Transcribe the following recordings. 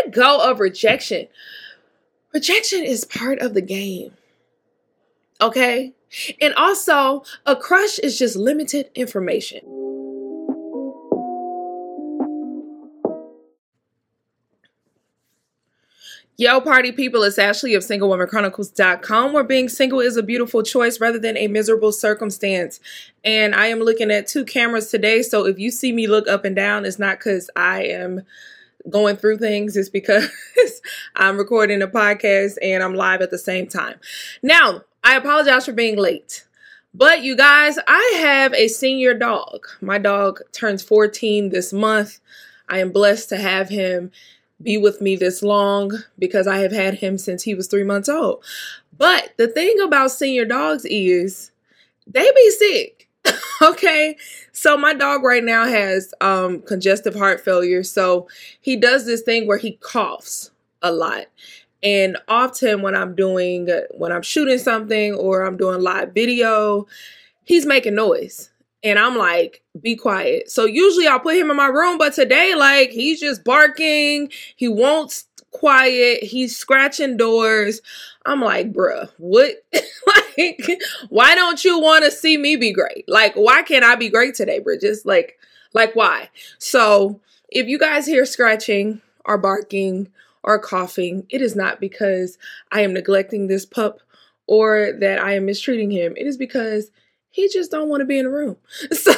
let go of rejection. Rejection is part of the game. Okay? And also, a crush is just limited information. Yo, party people, it's Ashley of SingleWomanChronicles.com, where being single is a beautiful choice rather than a miserable circumstance. And I am looking at 2 cameras today, so if you see me look up and down, it's not because I am going through things, it's because I'm recording a podcast and I'm live at the same time. Now, I apologize for being late. But you guys, I have a senior dog. My dog turns 14 this month. I am blessed to have him be with me this long because I have had him since he was 3 months old. But the thing about senior dogs is they be sick. Okay. So my dog right now has congestive heart failure. So he does this thing where he coughs a lot. And often when I'm shooting something or I'm doing live video, he's making noise. And I'm like, be quiet. So usually I'll put him in my room, but today, like, he's just barking. He won't quiet. He's scratching doors. I'm like, bruh, what? Like, why don't you want to see me be great? Like, why can't I be great today, Bridges? Like why? So if you guys hear scratching or barking or coughing, it is not because I am neglecting this pup or that I am mistreating him. It is because he just don't want to be in the room. So,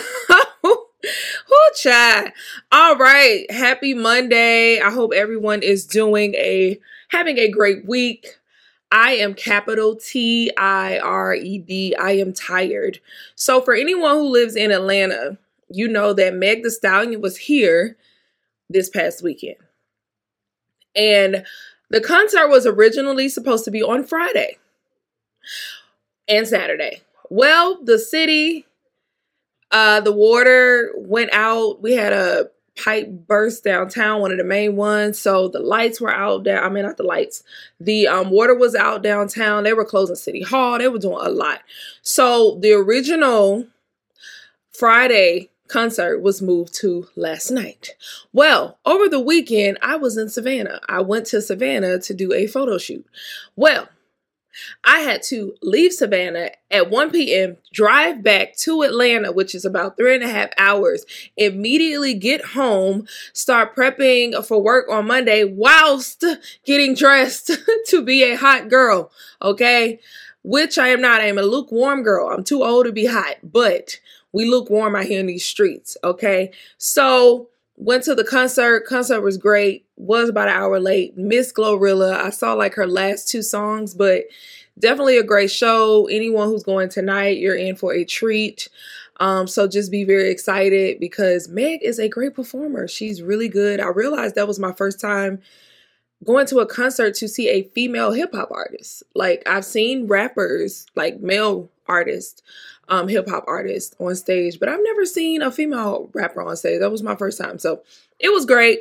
chat. All right. Happy Monday. I hope everyone is having a great week. I am capital Tired. I am tired. So for anyone who lives in Atlanta, you know that Meg Thee Stallion was here this past weekend. And the concert was originally supposed to be on Friday and Saturday. Well, the city, the water went out. We had a pipe burst downtown, one of the main ones. So the lights were out there. I mean, not the lights. The water was out downtown. They were closing City Hall. They were doing a lot. So the original Friday concert was moved to last night. Well, over the weekend, I was in Savannah. I went to Savannah to do a photo shoot. Well, I had to leave Savannah at 1 p.m., drive back to Atlanta, which is about 3.5 hours, immediately get home, start prepping for work on Monday whilst getting dressed to be a hot girl, okay? Which I am not. I am a lukewarm girl. I'm too old to be hot, but we lukewarm out here in these streets, okay? So went to the concert. Concert was great. Was about an hour late. Miss Glorilla. I saw like her last 2 songs, but definitely a great show. Anyone who's going tonight, you're in for a treat. So just be very excited because Meg is a great performer. She's really good. I realized that was my first time going to a concert to see a female hip hop artist. Like, I've seen rappers, like male artists, hip hop artists on stage, but I've never seen a female rapper on stage. That was my first time. So it was great.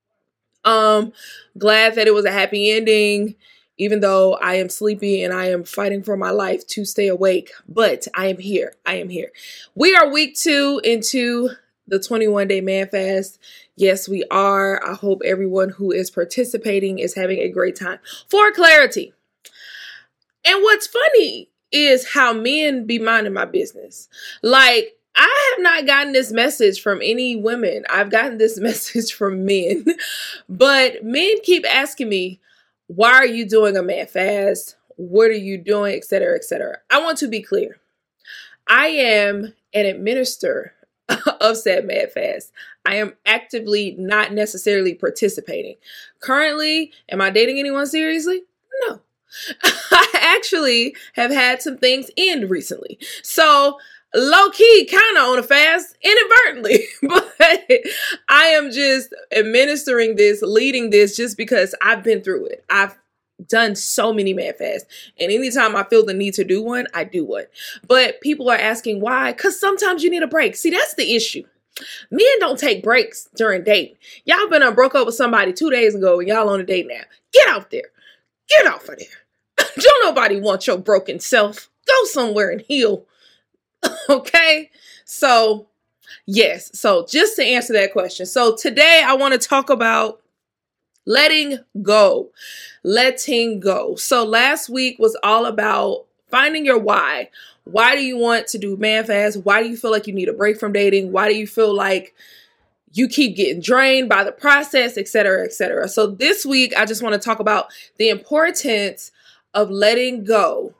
Glad that it was a happy ending, even though I am sleepy and I am fighting for my life to stay awake, but I am here. I am here. We are week 2 into the 21-day man fast. Yes, we are. I hope everyone who is participating is having a great time. For clarity. And what's funny is how men be minding my business. Like, I have not gotten this message from any women. I've gotten this message from men. But men keep asking me, why are you doing a man fast? What are you doing? Etc., etc. I want to be clear. I am an administrator of said man fast. I am actively not necessarily participating. Currently, am I dating anyone seriously? No. I actually have had some things end recently. So low-key, kind of on a fast, inadvertently. But I am just administering this, leading this, just because I've been through it. I've done so many man fasts. And anytime I feel the need to do one, I do one. But people are asking why. Because sometimes you need a break. See, that's the issue. Men don't take breaks during dating. Y'all been broke up with somebody 2 days ago and y'all on a date now. Get out there. Get off of there. Don't nobody want your broken self. Go somewhere and heal. Okay? So, yes. So, just to answer that question. So, today I want to talk about Letting go. Letting go. So last week was all about finding your why. Why do you want to do Man Fast? Why do you feel like you need a break from dating? Why do you feel like you keep getting drained by the process, et cetera, et cetera? So this week, I just want to talk about the importance of letting go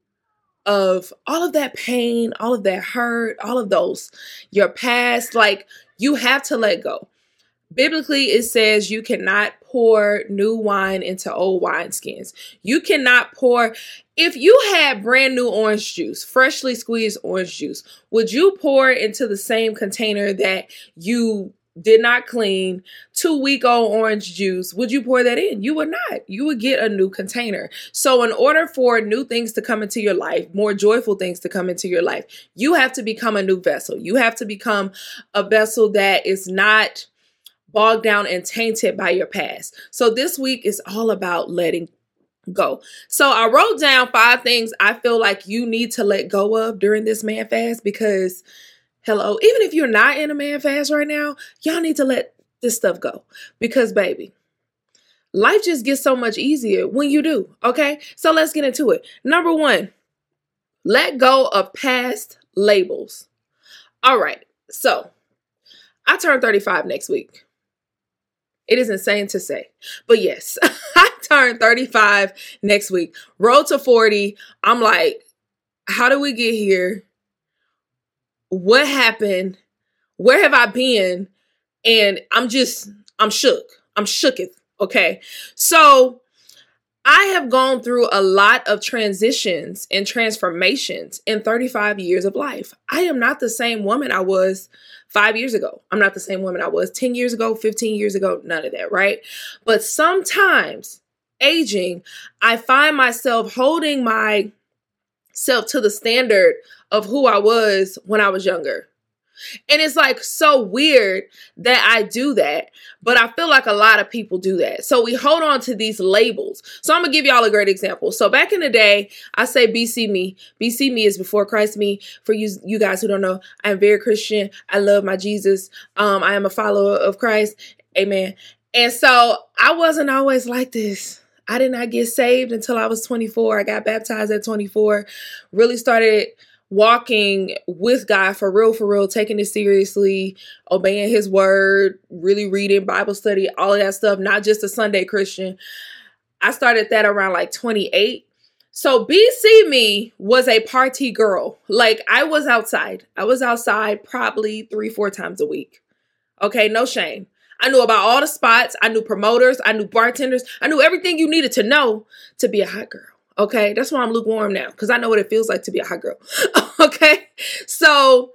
of all of that pain, all of that hurt, all of those, your past. Like, you have to let go. Biblically, it says you cannot pour new wine into old wineskins. You cannot pour, if you had brand new orange juice, freshly squeezed orange juice, would you pour into the same container that you did not clean, 2-week-old orange juice? Would you pour that in? You would not. You would get a new container. So in order for new things to come into your life, more joyful things to come into your life, you have to become a new vessel. You have to become a vessel that is not bogged down and tainted by your past. So this week is all about letting go. So I wrote down 5 things I feel like you need to let go of during this Man Fast, because hello, even if you're not in a Man Fast right now, y'all need to let this stuff go, because baby, life just gets so much easier when you do. Okay. So let's get into it. Number 1, let go of past labels. All right. So I turn 35 next week. It is insane to say, but yes, I turn 35 next week. Road to 40. I'm like, how did we get here? What happened? Where have I been? And I'm shook. I'm shooketh. Okay. So I have gone through a lot of transitions and transformations in 35 years of life. I am not the same woman I was 5 years ago. I'm not the same woman I was 10 years ago, 15 years ago, none of that, right? But sometimes aging, I find myself holding myself to the standard of who I was when I was younger. And it's like so weird that I do that, but I feel like a lot of people do that. So we hold on to these labels. So I'm going to give y'all a great example. So back in the day, I say BC me. BC me is before Christ me. For you guys who don't know, I am very Christian. I love my Jesus. I am a follower of Christ. Amen. And so I wasn't always like this. I did not get saved until I was 24. I got baptized at 24. Really started walking with God for real, taking it seriously, obeying his word, really reading Bible study, all of that stuff, not just a Sunday Christian. I started that around like 28. So BC me was a party girl. Like I was outside probably 3-4 times a week. Okay. No shame. I knew about all the spots. I knew promoters. I knew bartenders. I knew everything you needed to know to be a hot girl. Okay, that's why I'm lukewarm now, because I know what it feels like to be a hot girl. Okay, so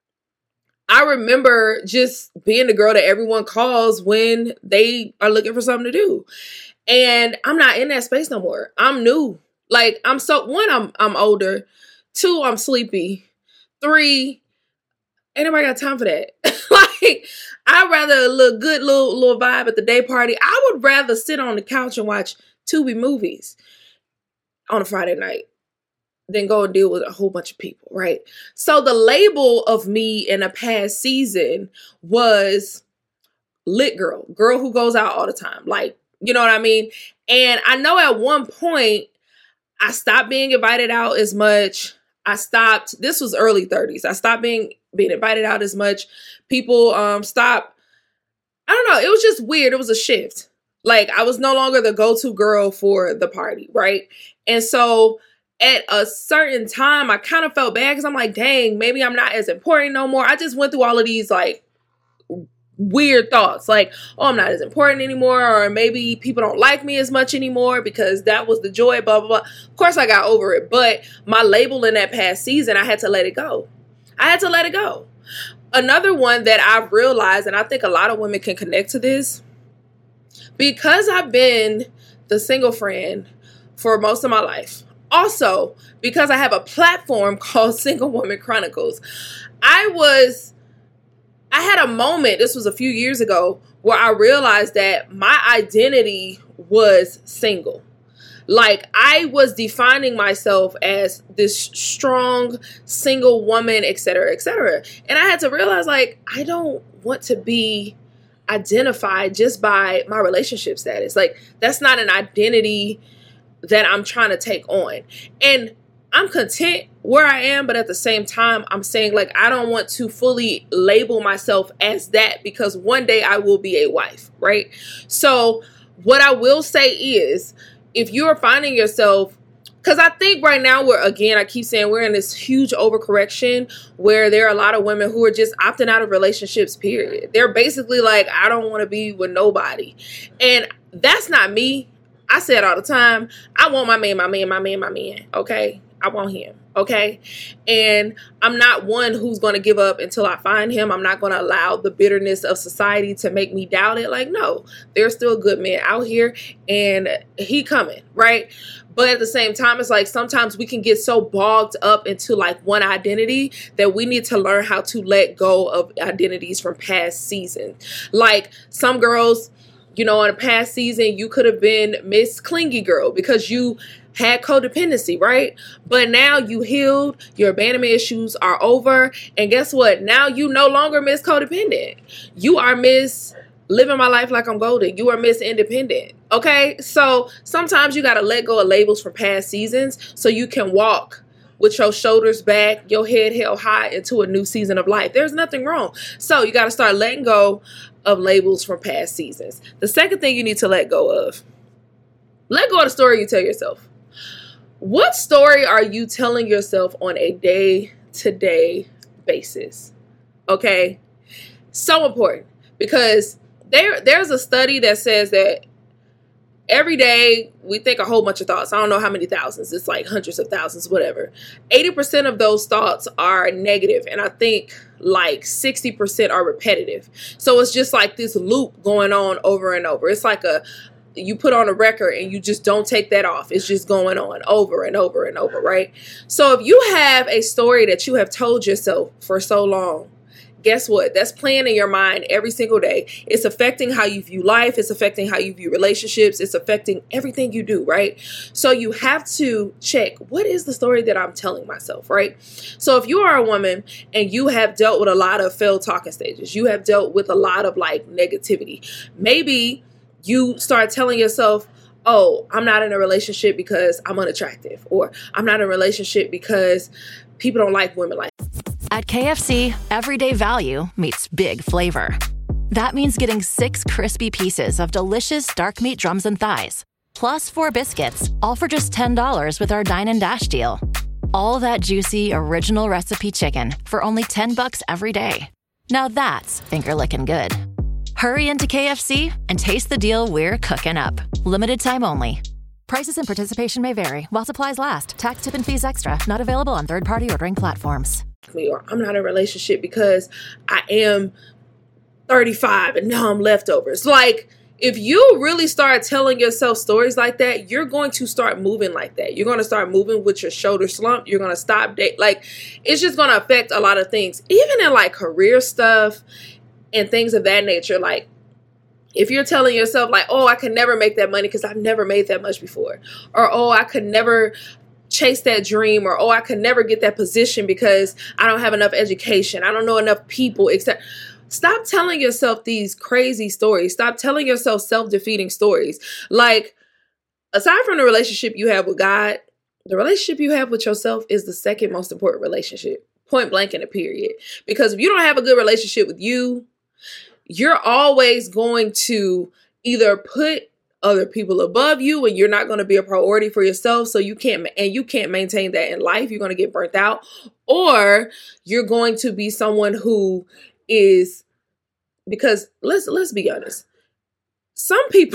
I remember just being the girl that everyone calls when they are looking for something to do. And I'm not in that space no more. I'm new. Like I'm older. 2, I'm sleepy. 3, ain't nobody got time for that. Like I'd rather a little vibe at the day party. I would rather sit on the couch and watch Tubi movies on a Friday night than go and deal with a whole bunch of people, right? So the label of me in a past season was lit girl who goes out all the time. Like, you know what I mean? And I know at one point I stopped being invited out as much. This was early 30s. I stopped being invited out as much. People stopped. I don't know. It was just weird. It was a shift. Like I was no longer the go-to girl for the party, right? And so at a certain time, I kind of felt bad because I'm like, dang, maybe I'm not as important no more. I just went through all of these like weird thoughts like, oh, I'm not as important anymore. Or maybe people don't like me as much anymore because that was the joy, blah, blah, blah. Of course, I got over it. But my label in that past season, I had to let it go. Another one that I've realized, and I think a lot of women can connect to this, because I've been the single friend for most of my life. Also, because I have a platform called Single Woman Chronicles, I had a moment, this was a few years ago, where I realized that my identity was single. Like I was defining myself as this strong single woman, et cetera, et cetera. And I had to realize like, I don't want to be identify just by my relationship status. Like, that's not an identity that I'm trying to take on. And I'm content where I am, but at the same time, I'm saying, like, I don't want to fully label myself as that, because one day I will be a wife, right? So what I will say is, if you're finding yourself, because I think right now I keep saying we're in this huge overcorrection where there are a lot of women who are just opting out of relationships, period. They're basically like, I don't want to be with nobody. And that's not me. I say it all the time. I want my man, okay? I want him, okay? And I'm not one who's going to give up until I find him. I'm not going to allow the bitterness of society to make me doubt it. Like, no, there's still good men out here, and he coming, right? But at the same time, it's like sometimes we can get so bogged up into like one identity that we need to learn how to let go of identities from past seasons. Like, some girls, in a past season, you could have been Miss Clingy Girl because you had codependency, right? But now you healed, your abandonment issues are over, and guess what? Now you no longer Miss Codependent. You are Miss Living My Life Like I'm Golden. You are Miss Independent, okay? So sometimes you got to let go of labels from past seasons so you can walk with your shoulders back, your head held high into a new season of life. There's nothing wrong. So you got to start letting go of labels from past seasons. The second thing you need to let go of the story you tell yourself. What story are you telling yourself on a day-to-day basis? Okay? So important, because there's a study that says that every day we think a whole bunch of thoughts. I don't know how many thousands. It's like hundreds of thousands, whatever. 80% of those thoughts are negative, and I think like 60% are repetitive. So it's just like this loop going on over and over. It's like you put on a record and you just don't take that off. It's just going on over and over and over, right? So if you have a story that you have told yourself for so long, guess what? That's playing in your mind every single day. It's affecting how you view life. It's affecting how you view relationships. It's affecting everything you do, right? So you have to check, what is the story that I'm telling myself, right? So if you are a woman and you have dealt with a lot of failed talking stages, you have dealt with a lot of like negativity, maybe you start telling yourself, oh, I'm not in a relationship because I'm unattractive, or I'm not in a relationship because people don't like women like. At KFC, everyday value meets big flavor. That means getting 6 crispy pieces of delicious dark meat drums and thighs, plus 4 biscuits, all for just $10 with our Dine and Dash deal. All that juicy, original recipe chicken for only $10 every day. Now that's finger-licking good. Hurry into KFC and taste the deal we're cooking up. Limited time only. Prices and participation may vary while supplies last. Tax, tip, and fees extra. Not available on third-party ordering platforms. Or I'm not in a relationship because I am 35 and now I'm leftovers. Like, if you really start telling yourself stories like that, you're going to start moving like that. You're going to start moving with your shoulder slumped. You're going to stop like, it's just going to affect a lot of things, even in like career stuff and things of that nature. Like, if you're telling yourself like, oh, I could never make that money because I've never made that much before, or oh, I could never chase that dream, or oh, I could never get that position because I don't have enough education, I don't know enough people, except. Stop telling yourself these crazy stories. Stop telling yourself self-defeating stories. Like, aside from the relationship you have with God, the relationship you have with yourself is the second most important relationship, point blank in a period. Because if you don't have a good relationship with you, you're always going to either put other people above you and you're not going to be a priority for yourself. So you can't maintain that in life. You're going to get burnt out, or you're going to be someone who is, because let's be honest, some people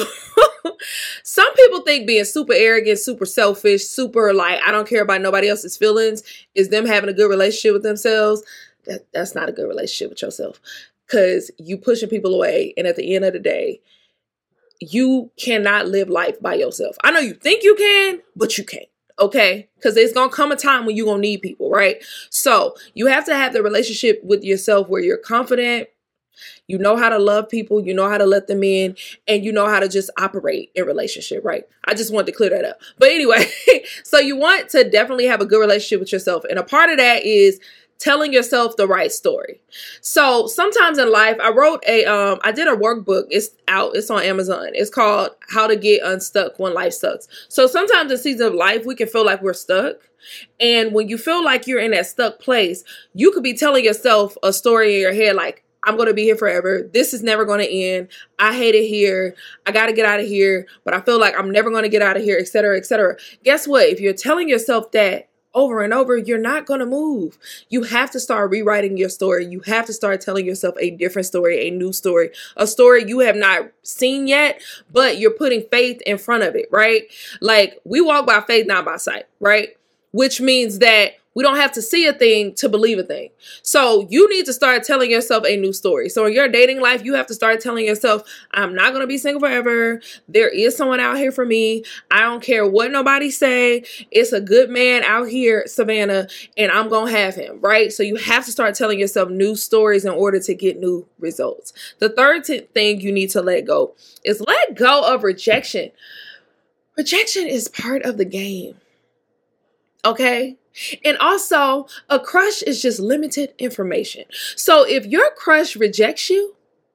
think being super arrogant, super selfish, super like, I don't care about nobody else's feelings is them having a good relationship with themselves. That's not a good relationship with yourself, because you pushing people away, and at the end of the day, you cannot live life by yourself. I know you think you can, but you can't. Okay? Because there's going to come a time when you're going to need people, right? So you have to have the relationship with yourself where you're confident, you know how to love people, you know how to let them in, and you know how to just operate in relationship, right? I just wanted to clear that up. But anyway, so you want to definitely have a good relationship with yourself. And a part of that is telling yourself the right story. So sometimes in life, I did a workbook. It's out. It's on Amazon. It's called How to Get Unstuck When Life Sucks. So sometimes in seasons of life, we can feel like we're stuck. And when you feel like you're in that stuck place, you could be telling yourself a story in your head like, I'm going to be here forever. This is never going to end. I hate it here. I got to get out of here, but I feel like I'm never going to get out of here, et cetera, et cetera. Guess what? If you're telling yourself that over and over, you're not going to move. You have to start rewriting your story. You have to start telling yourself a different story, a new story, a story you have not seen yet, but you're putting faith in front of it, right? Like we walk by faith, not by sight, right? Which means that we don't have to see a thing to believe a thing. So you need to start telling yourself a new story. So in your dating life, you have to start telling yourself, I'm not going to be single forever. There is someone out here for me. I don't care what nobody say. It's a good man out here, Savannah, and I'm going to have him, right? So you have to start telling yourself new stories in order to get new results. The third thing you need to let go is let go of rejection. Rejection is part of the game. Okay? And also, a crush is just limited information. So if your crush rejects you,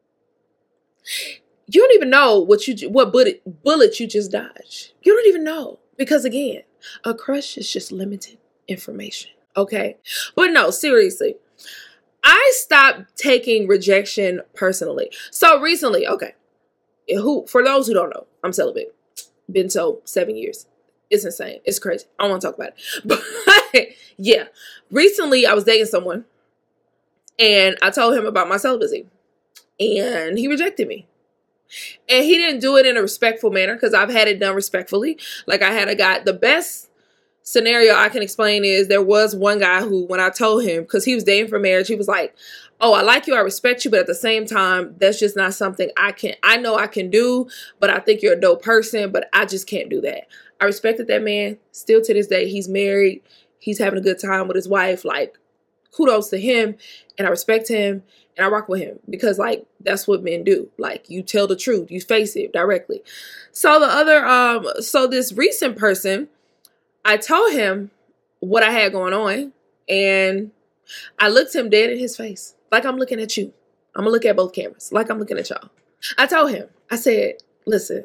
you don't even know what bullet you just dodged. You don't even know. Because again, a crush is just limited information. Okay? But no, seriously. I stopped taking rejection personally. So recently, okay. For those who don't know, I'm celibate. Been so 7 years. It's insane. It's crazy. I don't want to talk about it. But yeah, recently I was dating someone and I told him about my celibacy and he rejected me. And he didn't do it in a respectful manner because I've had it done respectfully. Like I had a guy, the best scenario I can explain is there was one guy who, when I told him, because he was dating for marriage, he was like, oh, I like you, I respect you, but at the same time, that's just not something I know I can do, but I think you're a dope person, but I just can't do that. I respected that man. Still to this day, he's married. He's having a good time with his wife. Like, kudos to him. And I respect him. And I rock with him. Because, like, that's what men do. Like, you tell the truth. You face it directly. So this recent person, I told him what I had going on. And I looked him dead in his face. Like I'm looking at you. I'm going to look at both cameras. Like I'm looking at y'all. I told him. I said, listen.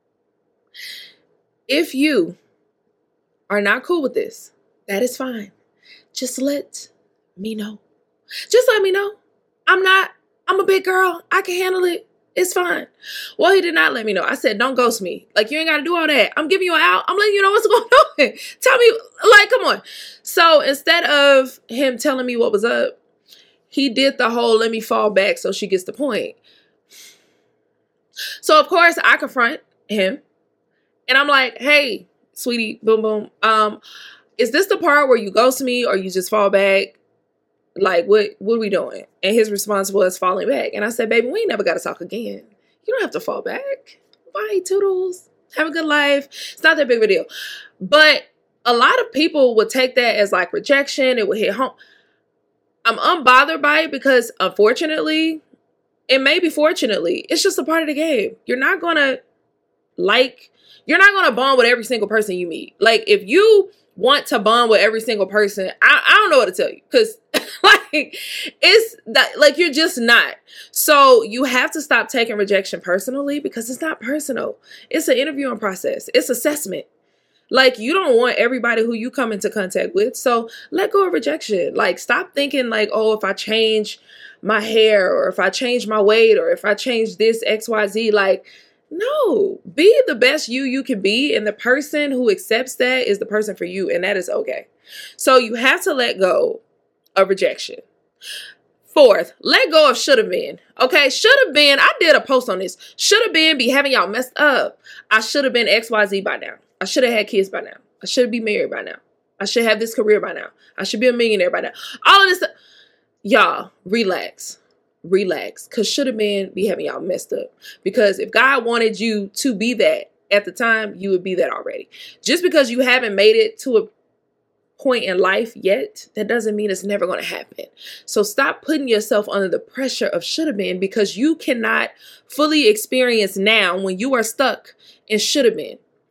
If you are not cool with this, that is fine. Just let me know. Just let me know. I'm a big girl. I can handle it. It's fine. Well, he did not let me know. I said, don't ghost me. Like, you ain't got to do all that. I'm giving you an out. I'm letting you know what's going on. Tell me, like, come on. So instead of him telling me what was up, he did the whole let me fall back so she gets the point. So, of course, I confront him. And I'm like, hey, sweetie, boom, boom. Is this the part where you ghost me or you just fall back? Like, what are we doing? And his response was falling back. And I said, baby, we ain't never got to talk again. You don't have to fall back. Bye, toodles. Have a good life. It's not that big of a deal. But a lot of people would take that as like rejection. It would hit home. I'm unbothered by it because unfortunately, and maybe fortunately, it's just a part of the game. You're not going to bond with every single person you meet. Like, if you want to bond with every single person, I don't know what to tell you. Because, like, it's that, like, you're just not. So you have to stop taking rejection personally because it's not personal. It's an interviewing process. It's assessment. Like, you don't want everybody who you come into contact with. So let go of rejection. Like, stop thinking like, oh, if I change my hair or if I change my weight or if I change this XYZ, like, no, be the best you can be. And the person who accepts that is the person for you. And that is okay. So you have to let go of rejection. Fourth, let go of should have been. Okay, should have been. I did a post on this. Should have been be having y'all messed up. I should have been XYZ by now. I should have had kids by now. I should be married by now. I should have this career by now. I should be a millionaire by now. All of this stuff. Y'all, relax. Relax. Because should have been be having y'all messed up. Because if God wanted you to be that at the time, you would be that already. Just because you haven't made it to a point in life yet, that doesn't mean it's never going to happen. So stop putting yourself under the pressure of should have been because you cannot fully experience now when you are stuck in should have been.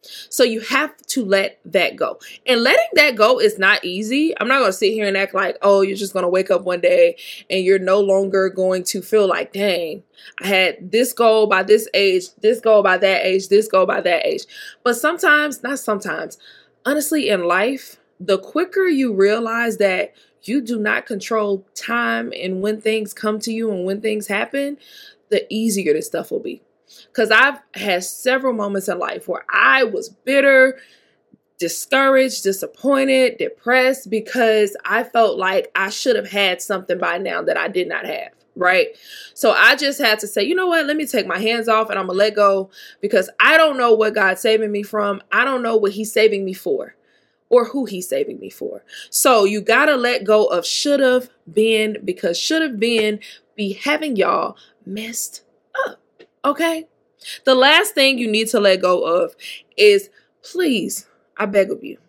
So you have to let that go. And letting that go is not easy. I'm not going to sit here and act like, oh, you're just going to wake up one day and you're no longer going to feel like, dang, I had this goal by this age, this goal by that age, this goal by that age. But sometimes, not sometimes, honestly, in life, the quicker you realize that you do not control time and when things come to you and when things happen, the easier this stuff will be. Because I've had several moments in life where I was bitter, discouraged, disappointed, depressed, because I felt like I should have had something by now that I did not have, right? So I just had to say, you know what, let me take my hands off and I'm going to let go, because I don't know what God's saving me from. I don't know what he's saving me for or who he's saving me for. So you got to let go of should have been, because should have been be having y'all messed up. Okay? The last thing you need to let go of is, please, I beg of you,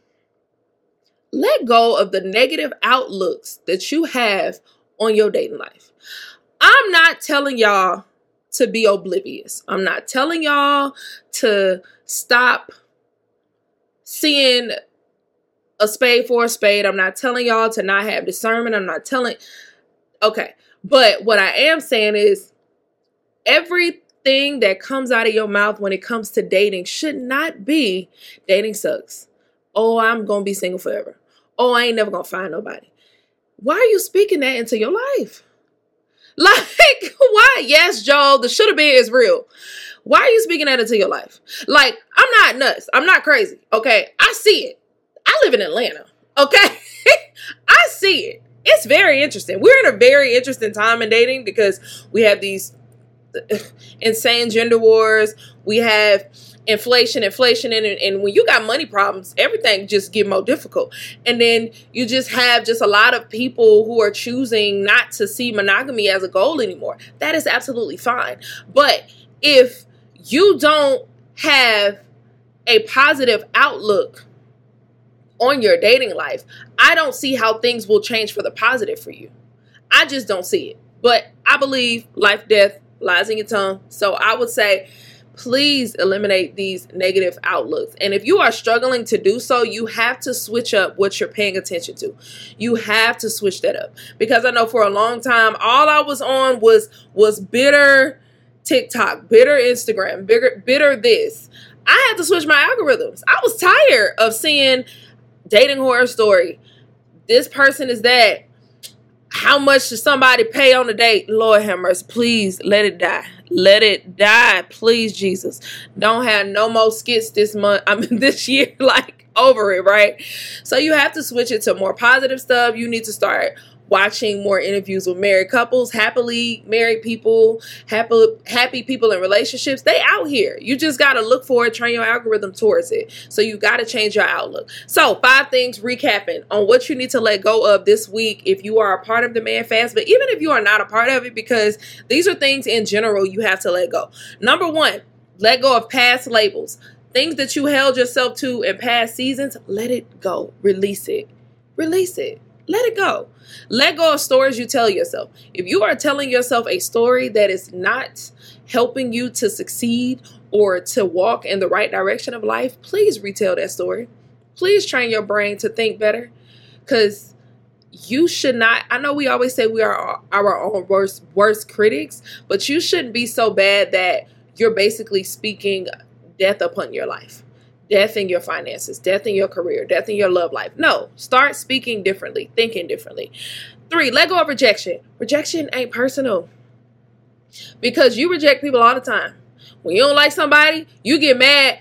let go of the negative outlooks that you have on your dating life. I'm not telling y'all to be oblivious. I'm not telling y'all to stop seeing a spade for a spade. I'm not telling y'all to not have discernment. I'm not telling. Okay. But what I am saying is everything that comes out of your mouth when it comes to dating should not be dating sucks. Oh, I'm going to be single forever. Oh, I ain't never going to find nobody. Why are you speaking that into your life? Like, why? Yes, Joel, the should have been is real. Why are you speaking that into your life? Like, I'm not nuts. I'm not crazy. Okay. I see it. I live in Atlanta. Okay. I see it. It's very interesting. We're in a very interesting time in dating because we have these insane gender wars. We have inflation, and when you got money problems, everything just get more difficult. And then you just have just a lot of people who are choosing not to see monogamy as a goal anymore. That is absolutely fine. But if you don't have a positive outlook on your dating life, I don't see how things will change for the positive for you. I just don't see it. But I believe life, death lies in your tongue. So I would say, please eliminate these negative outlooks. And if you are struggling to do so, you have to switch up what you're paying attention to. You have to switch that up. Because I know for a long time, all I was on was bitter TikTok, bitter Instagram, bitter this. I had to switch my algorithms. I was tired of seeing dating horror story. This person is that. How much should somebody pay on a date? Lord have mercy. Please let it die. Let it die. Please, Jesus. Don't have no more skits this month. This year, like over it, right? So you have to switch it to more positive stuff. You need to start watching more interviews with married couples, happily married people, happy people in relationships. They out here. You just got to look for it, train your algorithm towards it. So you got to change your outlook. So 5 things recapping on what you need to let go of this week if you are a part of the Man Fast, but even if you are not a part of it, because these are things in general you have to let go. Number 1, let go of past labels. Things that you held yourself to in past seasons, let it go. Release it. Release it. Let it go. Let go of stories you tell yourself. If you are telling yourself a story that is not helping you to succeed or to walk in the right direction of life, please retell that story. Please train your brain to think better, because you should not. I know we always say we are our own worst critics, but you shouldn't be so bad that you're basically speaking death upon your life. Death in your finances, death in your career, death in your love life. No, start speaking differently, thinking differently. 3, let go of rejection. Rejection ain't personal, because you reject people all the time. When you don't like somebody, you get mad.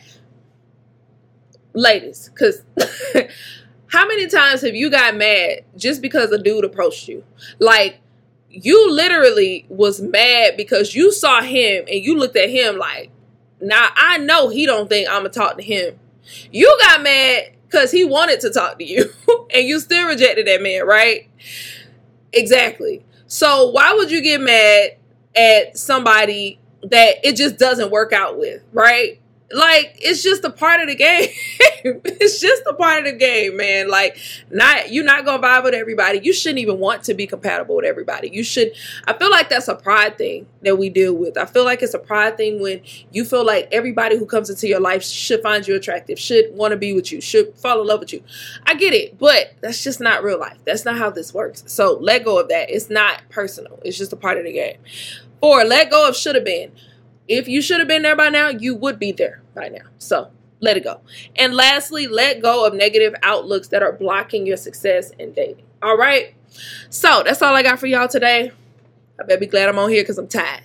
Ladies, because how many times have you got mad just because a dude approached you? Like, you literally was mad because you saw him and you looked at him like, now I know he don't think I'm going to talk to him. You got mad because he wanted to talk to you and you still rejected that man, right? Exactly. So why would you get mad at somebody that it just doesn't work out with, right? Like, it's just a part of the game. It's just a part of the game, man. Like, you're not gonna vibe with everybody. You shouldn't even want to be compatible with everybody. I feel like that's a pride thing that we deal with. I feel like it's a pride thing when you feel like everybody who comes into your life should find you attractive, should want to be with you, should fall in love with you. I get it, but that's just not real life. That's not how this works. So let go of that. It's not personal. It's just a part of the game. 4, let go of should have been. If you should have been there by now, you would be there by now. So let it go. And lastly, let go of negative outlooks that are blocking your success in dating. All right. So that's all I got for y'all today. I better be glad I'm on here because I'm tired.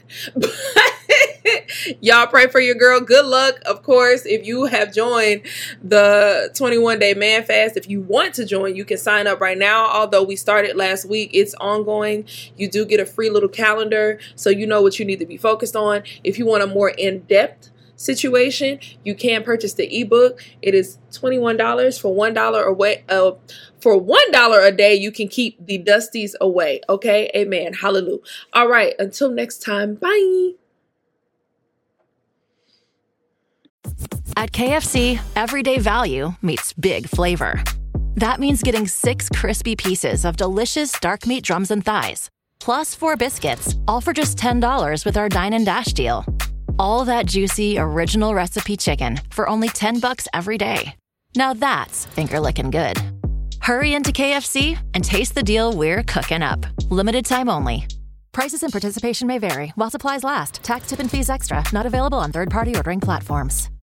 Y'all pray for your girl. Good luck. Of course, if you have joined the 21-day man fast, if you want to join, you can sign up right now. Although we started last week, it's ongoing. You do get a free little calendar so you know what you need to be focused on. If you want a more in-depth situation, you can purchase the ebook. It is $21 for $1 away. For $1 a day, you can keep the dusties away. Okay, amen, hallelujah. All right, until next time, bye. At KFC, everyday value meets big flavor. That means getting 6 crispy pieces of delicious dark meat drums and thighs, plus 4 biscuits, all for just $10 with our Dine and Dash deal. All that juicy, original recipe chicken for only $10 every day. Now that's finger-licking good. Hurry into KFC and taste the deal we're cooking up. Limited time only. Prices and participation may vary while supplies last. Tax, tip, and fees extra. Not available on third-party ordering platforms.